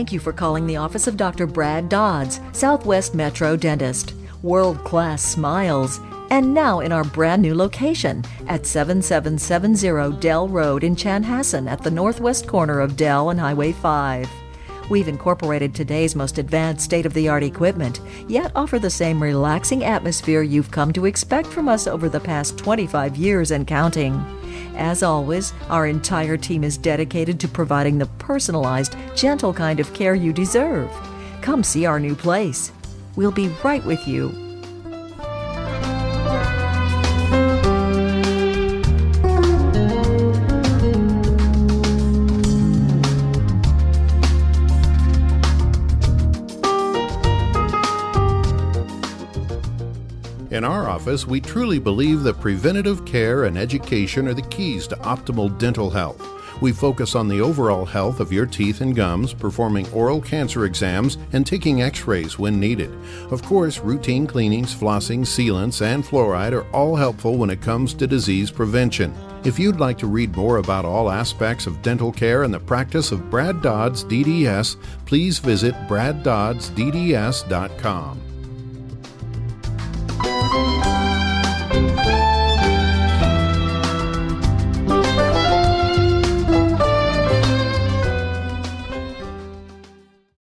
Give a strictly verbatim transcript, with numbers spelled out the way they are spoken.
Thank you for calling the office of Doctor Brad Dodds, Southwest Metro Dentist. World-class smiles. And now in our brand new location at seven seven seven zero Dell Road in Chanhassen at the northwest corner of Dell and Highway five. We've incorporated today's most advanced state-of-the-art equipment, yet offer the same relaxing atmosphere you've come to expect from us over the past twenty-five years and counting. As always, our entire team is dedicated to providing the personalized, gentle kind of care you deserve. Come see our new place. We'll be right with you. In our office, we truly believe that preventative care and education are the keys to optimal dental health. We focus on the overall health of your teeth and gums, performing oral cancer exams and taking x-rays when needed. Of course, routine cleanings, flossing, sealants, and fluoride are all helpful when it comes to disease prevention. If you'd like to read more about all aspects of dental care and the practice of Brad Dodds D D S, please visit brad dodds d d s dot com.